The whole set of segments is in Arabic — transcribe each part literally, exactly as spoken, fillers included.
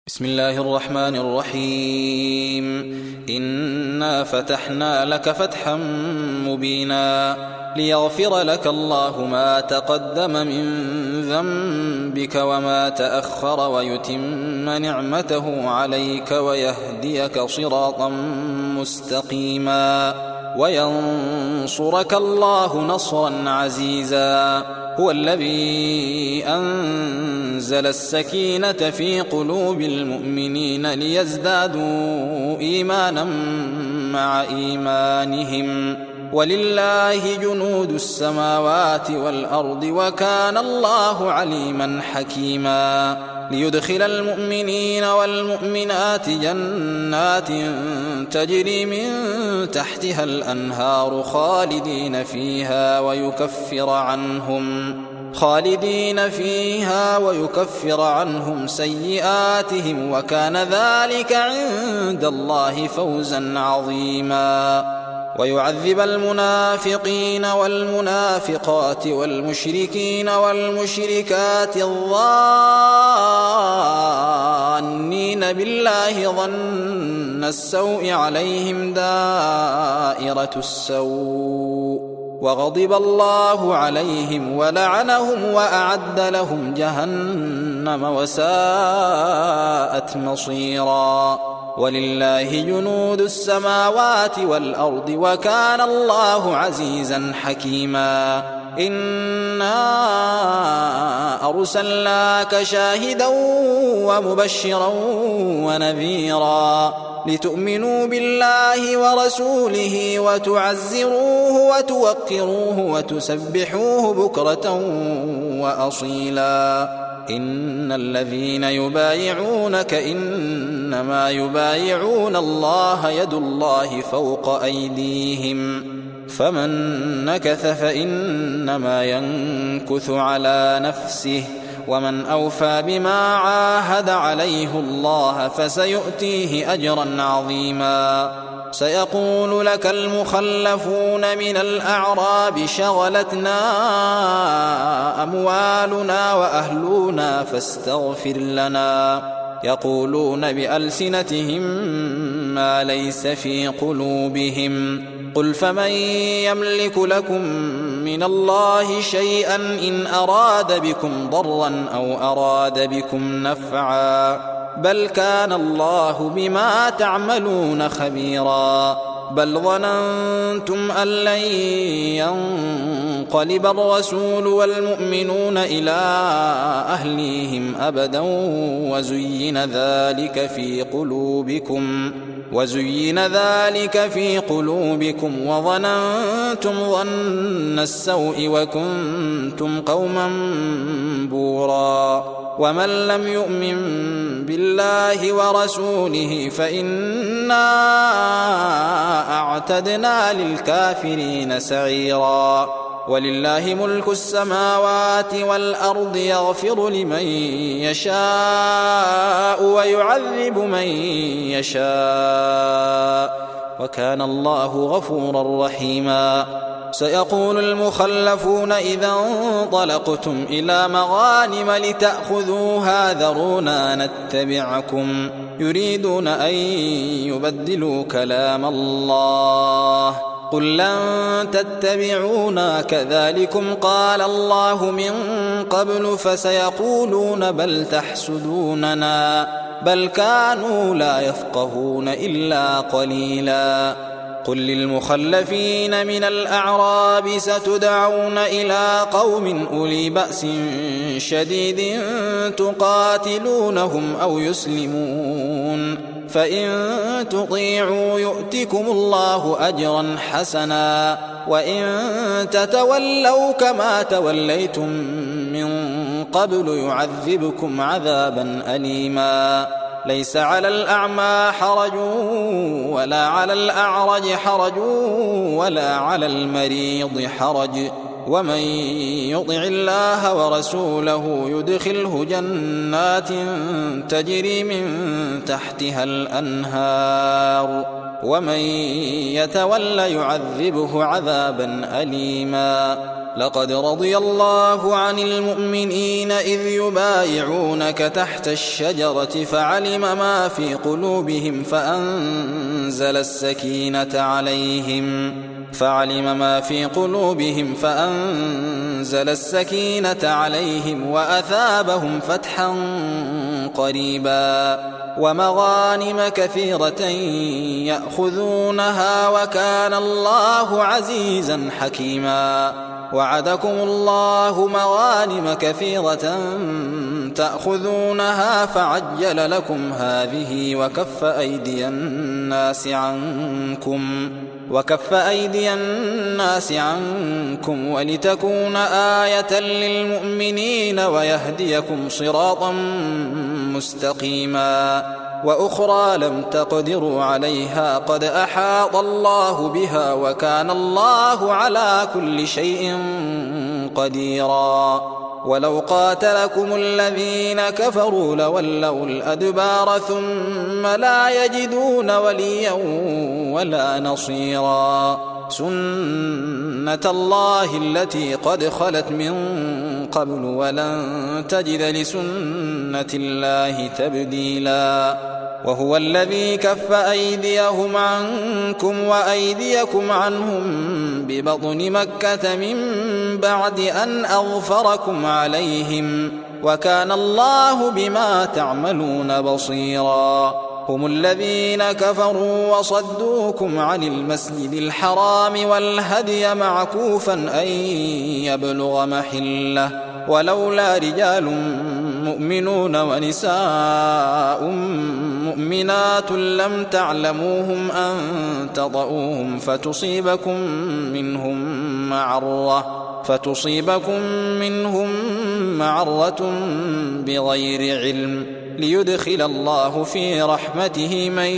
بسم الله الرحمن الرحيم. إنا فتحنا لك فتحا مبينا ليغفر لك الله ما تقدم من ذنبك وما تأخر ويتم نعمته عليك ويهديك صراطا مستقيما وينصرك الله نصرا عزيزا. هو الذي أنزل السكينة في قلوب المؤمنين ليزدادوا إيمانا مع إيمانهم ولله جنود السماوات والأرض وكان الله عليما حكيما. ليدخل المؤمنين والمؤمنات جنات تجري من تحتها الأنهار خالدين فيها ويكفر عنهم خالدين فيها ويكفر عنهم سيئاتهم وكان ذلك عند الله فوزا عظيما. ويعذب المنافقين والمنافقات والمشركين والمشركات الظانين بالله ظن السوء عليهم دائرة السوء وغضب الله عليهم ولعنهم وأعد لهم جهنم وساءت مصيرا. ولله جنود السماوات والأرض وكان الله عزيزا حكيما. إنا أرسلناك شاهدا ومبشرا ونذيرا لتؤمنوا بالله ورسوله وتعزروه وتوقروه وتسبحوه بكرة وأصيلا. إن الذين يبايعونك إنما يبايعون الله يد الله فوق أيديهم فمن نكث فإنما ينكث على نفسه ومن أوفى بما عاهد عليه الله فسيؤتيه أجرا عظيما. سيقول لك المخلفون من الأعراب شغلتنا أموالنا وأهلنا فاستغفر لنا يقولون بألسنتهم ما ليس في قلوبهم قل فمن يملك لكم من الله شيئا إن أراد بكم ضرا أو أراد بكم نفعا بل كان الله بما تعملون خبيرا. بل ظننتم أن لن ينقلب الرسول والمؤمنون إلى أهليهم أبدا وزين ذلك في قلوبكم وزين ذلك في قلوبكم وظننتم ظن السوء وكنتم قوما بورا. ومن لم يؤمن بالله ورسوله فإنا أعتدنا للكافرين سعيرا. ولله ملك السماوات والأرض يغفر لمن يشاء ويعذب من يشاء وكان الله غفورا رحيما. سيقول المخلفون إذا انطلقتم إلى مغانم لتأخذوها ذرونا نتبعكم يريدون أن يبدلوا كلام الله قل لن تتبعونا كذلكم قال الله من قبل فسيقولون بل تحسدوننا بل كانوا لا يفقهون إلا قليلا. قل للمخلفين من الأعراب ستدعون إلى قوم أولي بأس شديد تقاتلونهم أو يسلمون فإن تطيعوا يؤتكم الله أجرا حسنا وإن تتولوا كما توليتم من قبل يعذبكم عذابا أليما. ليس على الأعمى حرج ولا على الأعرج حرج ولا على المريض حرج ومن يطع الله ورسوله يدخله جنات تجري من تحتها الأنهار ومن يتول يعذبه عذابا أليما. لقد رضي الله عن المؤمنين إذ يبايعونك تحت الشجرة فعلم ما في قلوبهم فأنزل السكينة عليهم فعلم ما في قلوبهم فأنزل السكينة عليهم وأثابهم فتحا قريبا ومغانم كثيرة يأخذونها وكان الله عزيزا حكيما. وعدكم الله مغانم كثيرة تأخذونها فعجل لكم هذه وكف أيدي الناس عنكم وكف أيدي الناس عنكم ولتكون آية للمؤمنين ويهديكم صراطا مستقيما. وأخرى لم تقدروا عليها قد أحاط الله بها وكان الله على كل شيء قديرا. ولو قاتلكم الذين كفروا لولوا الأدبار ثم لا يجدون وليا ولا نصيرا. سنة الله التي قد خلت من قبل ولن تجد لسنة الله تبديلا. وهو الذي كف أيديهم عنكم وأيديكم عنهم ببطن مكة من بعد أن أغفركم عليهم وكان الله بما تعملون بصيرا. هم الذين كفروا وصدوكم عن المسجد الحرام والهدي معكوفا أن يبلغ محله ولولا رجال مؤمنون ونساء مؤمنات لم تعلموهم أن تطؤوهم فتصيبكم منهم معرة فتصيبكم منهم معرة بغير علم ليدخل الله في رحمته من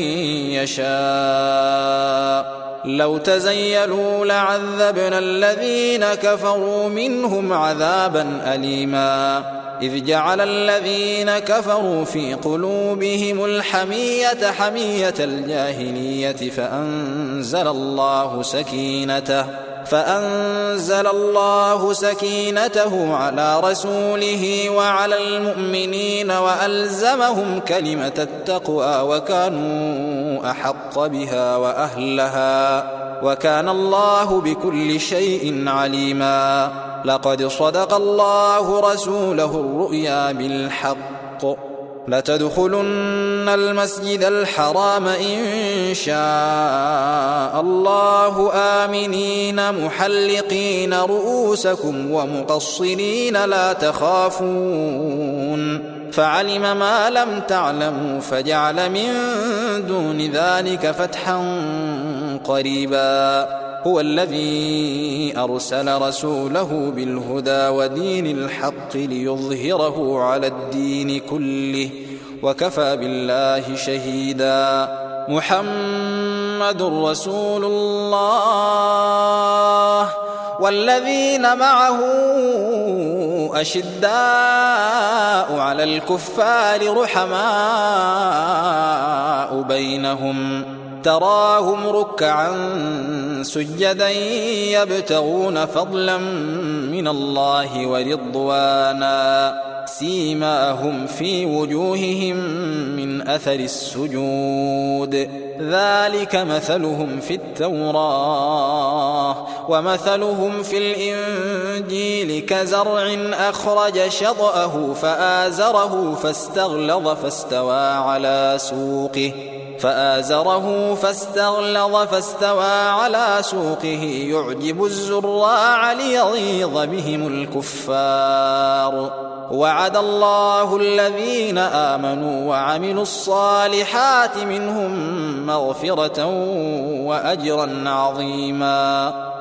يشاء. لو تزيلوا لعذبنا الذين كفروا منهم عذابا أليما. إذ جعل الذين كفروا في قلوبهم الحمية حمية الجاهلية فأنزل الله سكينته فأنزل الله سكينته على رسوله وعلى المؤمنين وألزمهم كلمة التقوى وكانوا أحق بها وأهلها وكان الله بكل شيء عليما. لقد صدق الله رسوله الرؤيا بالحق لتدخلن المسجد الحرام إن شاء الله آمنين محلقين رؤوسكم ومقصرين لا تخافون فعلم ما لم تعلموا فجعل من دون ذلك فتحا قريبا. هو الذي أرسل رسوله بالهدى ودين الحق ليظهره على الدين كله وكفى بالله شهيدا. محمد رسول الله والذين معه أشداء على الكفار رحماء بينهم تراهم ركعا سجدا يبتغون فضلا من الله ورضوانا سيماهم في وجوههم من أثر السجود ذلك مثلهم في التوراة ومثلهم في الإنجيل كزرع أخرج شطأه فآزره فاستغلظ فاستوى على سوقه فآزره فاستغلظ فاستوى على سوقه يعجب الزراع ليغيظ بهم الكفار. وعد الله الذين آمنوا وعملوا الصالحات منهم مغفرة وأجرا عظيما.